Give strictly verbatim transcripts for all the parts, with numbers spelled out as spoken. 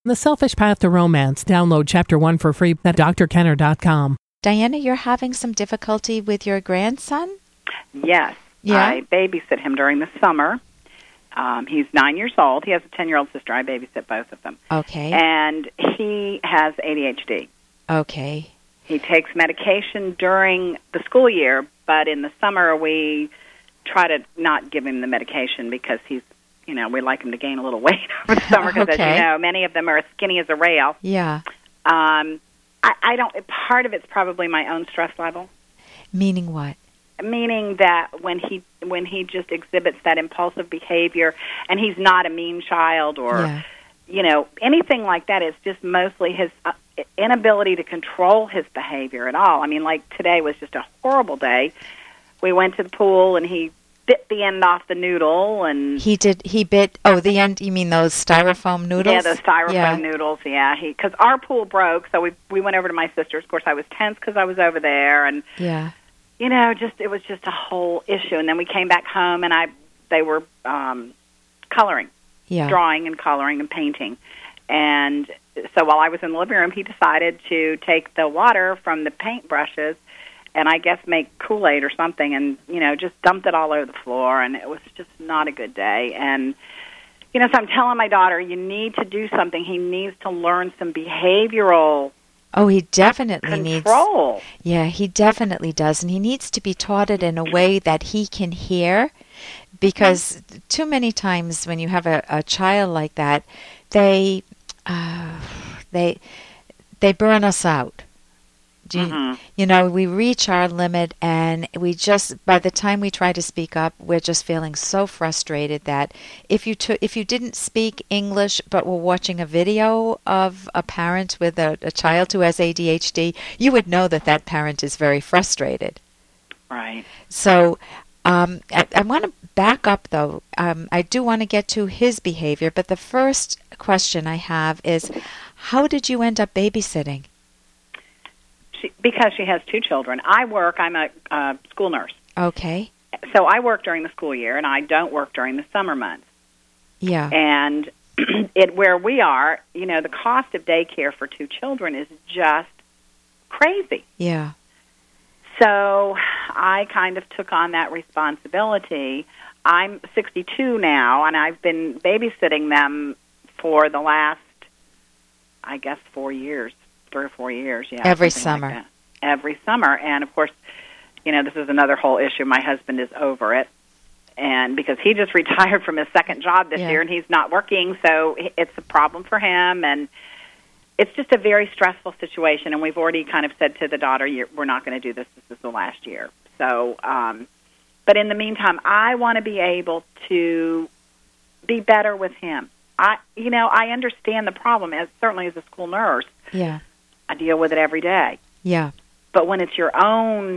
The Selfish Path to Romance. Download Chapter one for free at d r kenner dot com. Diana, you're having some difficulty with your grandson? Yes. Yeah? I babysit him during the summer. Um, he's nine years old. He has a ten-year-old sister. I babysit both of them. Okay. And he has A D H D. Okay. He takes medication during the school year, but in the summer we try to not give him the medication because he's, you know, we like him to gain a little weight over the summer because, Okay. as you know, many of them are as skinny as a rail. Yeah. Um, I, I don't. Part of it's probably my own stress level. Meaning what? Meaning that when he when he just exhibits that impulsive behavior, and he's not a mean child or, Yeah. you know, anything like that. It's just mostly his uh, inability to control his behavior at all. I mean, like today was just a horrible day. We went to the pool, and he bit the end off the noodle, and He did, he bit, oh, the end, you mean those styrofoam noodles? yeah, those styrofoam Yeah. noodles. Yeah, he because our pool broke, so we we went over to my sister's. Of course, I was tense because I was over there, and Yeah. you know, just it was just a whole issue. And then we came back home, and I they were um, coloring, Yeah. drawing and coloring and painting. And so while I was in the living room, he decided to take the water from the paint brushes and I guess make Kool-Aid or something and, you know, just dumped it all over the floor. And it was just not a good day. And, you know, so I'm telling my daughter, you need to do something. He needs to learn some behavioral Oh, he definitely needs... control. Yeah, he definitely does. And he needs to be taught it in a way that he can hear, because too many times when you have a, a child like that, they uh, they they burn us out. Do you, Mhm. you know, we reach our limit, and we just, by the time we try to speak up, we're just feeling so frustrated that if you took, if you didn't speak English but were watching a video of a parent with a, a child who has A D H D, you would know that that parent is very frustrated. Right. So um, I, I want to back up, though. Um, I do want to get to his behavior, but the first question I have is, how did you end up babysitting? She, because she has two children. I work, I'm a uh, school nurse. Okay. So I work during the school year, and I don't work during the summer months. Yeah. And it where we are, you know, the cost of daycare for two children is just crazy. Yeah. So I kind of took on that responsibility. I'm sixty-two now, and I've been babysitting them for the last, I guess, four years, three or four years. Yeah, Every something summer. like that. Every summer. And, of course, you know, this is another whole issue. My husband is over it. And because he just retired from his second job this Yeah. year, and he's not working, so it's a problem for him. And it's just a very stressful situation. And we've already kind of said to the daughter, You're, we're not going to do this. This is the last year. So, um, but in the meantime, I want to be able to be better with him. I, you know, I understand the problem, as certainly as a school nurse. Yeah. I deal with it every day. Yeah. But when it's your own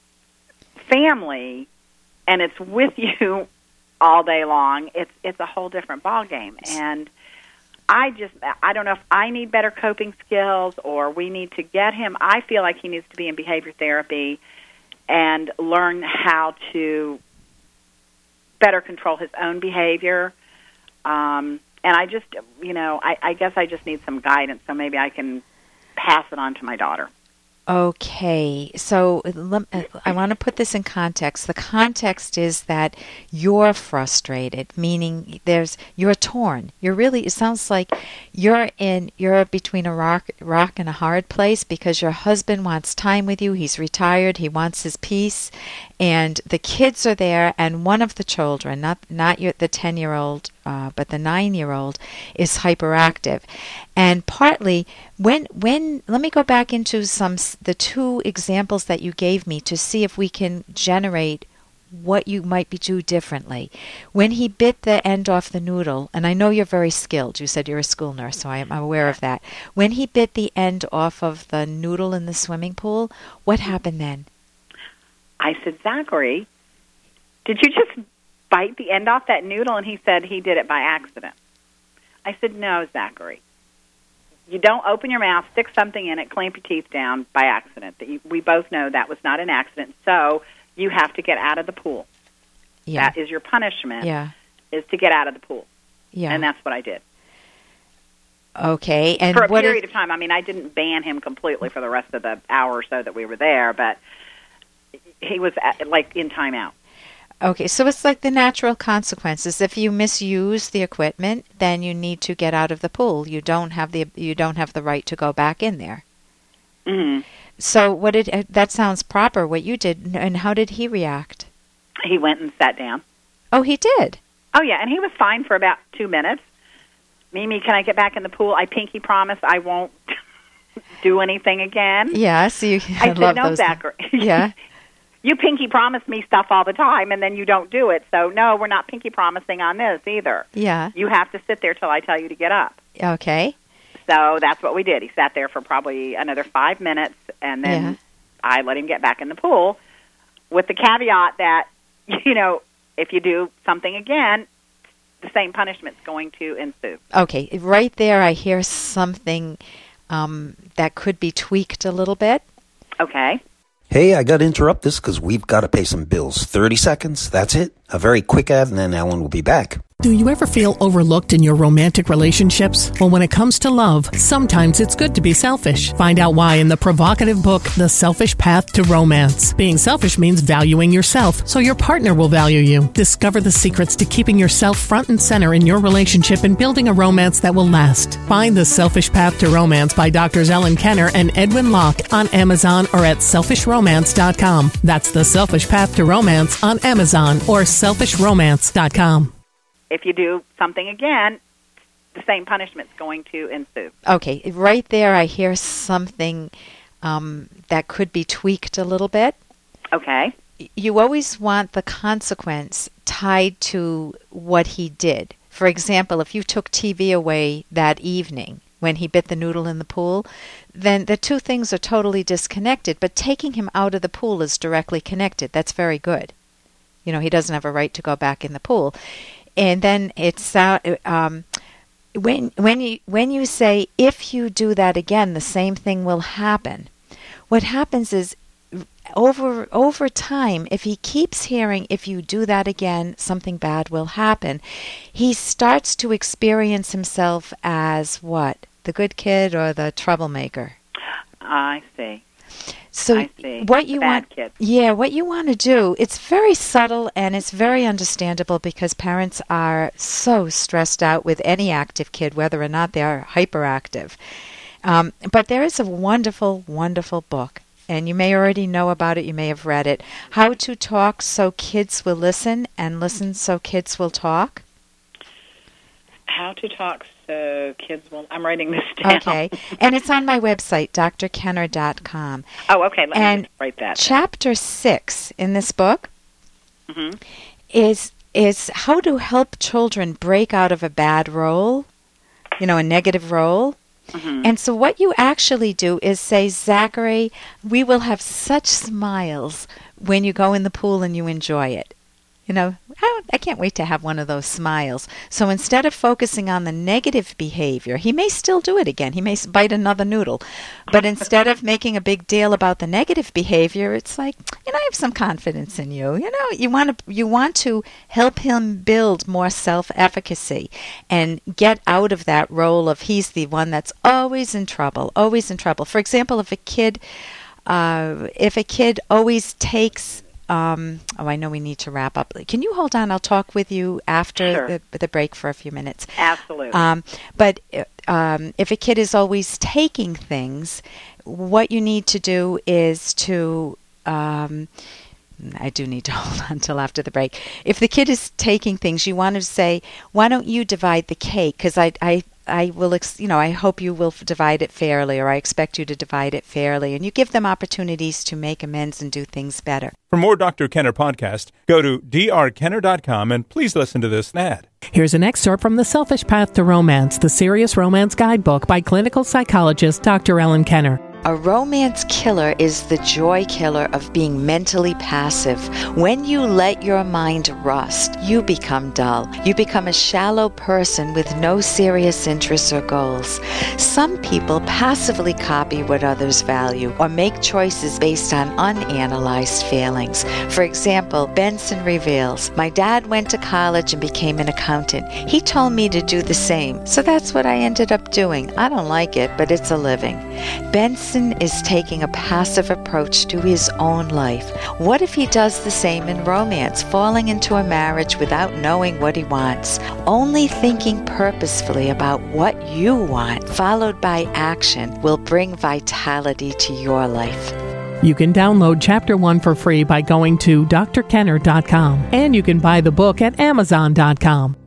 family and it's with you all day long, it's it's a whole different ballgame. And I just, I don't know if I need better coping skills or we need to get him. I feel like he needs to be in behavior therapy and learn how to better control his own behavior. Um, and I just, you know, I, I guess I just need some guidance, so maybe I can pass it on to my daughter. Okay, so lem- I want to put this in context. The context is that you're frustrated, meaning there's you're torn. You're really. It sounds like you're in. You're between a rock, rock and a hard place because your husband wants time with you. He's retired. He wants his peace, and the kids are there. And one of the children, not not your, the ten-year-old, uh, but the nine-year-old, is hyperactive, and partly when when let me go back into some. the two examples that you gave me to see if we can generate what you might be do differently. When he bit the end off the noodle, and I know you're very skilled, you said you're a school nurse, so I'm aware of that. When he bit the end off of the noodle in the swimming pool, what happened then? I said, Zachary, did you just bite the end off that noodle? And he said he did it by accident. I said, no, Zachary. You don't open your mouth, stick something in it, clamp your teeth down by accident. That you, we both know that was not an accident, so you have to get out of the pool. Yeah. That is your punishment, Yeah. is to get out of the pool. Yeah. And that's what I did. Okay, and for a what period is, of time. I mean, I didn't ban him completely for the rest of the hour or so that we were there, but he was at, like in timeout. Okay, so it's like the natural consequences. If you misuse the equipment, then you need to get out of the pool. You don't have the you don't have the right to go back in there. Mm-hmm. So what did uh, that sounds proper? What you did, and how did he react? He went and sat down. Oh, he did. Oh yeah, and he was fine for about two minutes. Mimi, can I get back in the pool? I pinky promise I won't do anything again. Yes, you. I, I said, love no, those. Zachary. Yeah. You pinky promise me stuff all the time, and then you don't do it. So, no, we're not pinky promising on this either. Yeah. You have to sit there till I tell you to get up. Okay. So that's what we did. He sat there for probably another five minutes, and then Yeah. I let him get back in the pool with the caveat that, you know, if you do something again, the same punishment's going to ensue. Okay. Right there, I hear something um, that could be tweaked a little bit. Okay. Hey, I got to interrupt this because we've got to pay some bills. thirty seconds, that's it. A very quick ad, and then Ellen will be back. Do you ever feel overlooked in your romantic relationships? Well, when it comes to love, sometimes it's good to be selfish. Find out why in the provocative book, The Selfish Path to Romance. Being selfish means valuing yourself, so your partner will value you. Discover the secrets to keeping yourself front and center in your relationship and building a romance that will last. Find The Selfish Path to Romance by Doctors Ellen Kenner and Edwin Locke on Amazon or at selfish romance dot com. That's The Selfish Path to Romance on Amazon or selfish romance dot com. If you do something again, the same punishment's going to ensue. Okay, right there I hear something um, that could be tweaked a little bit. Okay. You always want the consequence tied to what he did. For example, if you took T V away that evening when he bit the noodle in the pool, then the two things are totally disconnected, but taking him out of the pool is directly connected. That's very good. You know, he doesn't have a right to go back in the pool. And then it's uh, um, when when you when you say if you do that again, the same thing will happen. What happens is over over time, if he keeps hearing if you do that again, something bad will happen, he starts to experience himself as what? The good kid or the troublemaker? I see. So I see. what you The bad want, kid. yeah, what you want to do, it's very subtle and it's very understandable because parents are so stressed out with any active kid, whether or not they are hyperactive. Um, but there is a wonderful, wonderful book, and you may already know about it, you may have read it, How to Talk So Kids Will Listen and Listen So Kids Will Talk. How to talk so kids will... I'm writing this down. Okay, and it's on my website, d r kenner dot com. Oh, okay. Let And me just write that. Chapter six in this book Mm-hmm. is is how to help children break out of a bad role, you know, a negative role. Mm-hmm. And so what you actually do is say, Zachary, we will have such smiles when you go in the pool and you enjoy it. You know, I, I can't wait to have one of those smiles. So instead of focusing on the negative behavior, he may still do it again. He may s- bite another noodle. But instead of making a big deal about the negative behavior, it's like, you know, I have some confidence in you. You know, you want to you want to help him build more self-efficacy and get out of that role of he's the one that's always in trouble, always in trouble. For example, if a kid, uh, if a kid always takes Um, oh, I know we need to wrap up. Can you hold on? I'll talk with you after Sure. the, the break for a few minutes. Absolutely. Um, but um, if a kid is always taking things, what you need to do is to... Um, I do need to hold on until after the break. If the kid is taking things, you want to say, why don't you divide the cake? Because I, I, I will, ex- you know, I hope you will f- divide it fairly, or I expect you to divide it fairly. And you give them opportunities to make amends and do things better. For more Doctor Kenner podcast, go to d r kenner dot com and please listen to this ad. Here's an excerpt from The Selfish Path to Romance, the Serious Romance Guidebook by clinical psychologist Doctor Ellen Kenner. A romance killer is the joy killer of being mentally passive. When you let your mind rust, you become dull. You become a shallow person with no serious interests or goals. Some people passively copy what others value or make choices based on unanalyzed feelings. For example, Benson reveals, "My dad went to college and became an accountant. He told me to do the same, so that's what I ended up doing. I don't like it, but it's a living." Benson is taking a passive approach to his own life. What if he does the same in romance, falling into a marriage without knowing what he wants? Only thinking purposefully about what you want, followed by action, will bring vitality to your life. You can download Chapter one for free by going to d r kenner dot com, and you can buy the book at amazon dot com.